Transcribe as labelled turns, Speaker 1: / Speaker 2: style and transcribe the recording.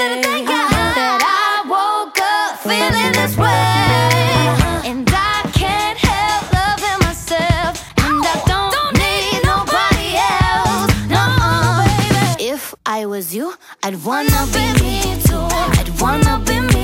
Speaker 1: that I woke up feeling this way, and I can't help loving myself, and I don't need nobody else. No, baby. If I was you, I'd wanna be me too. I'd wanna be me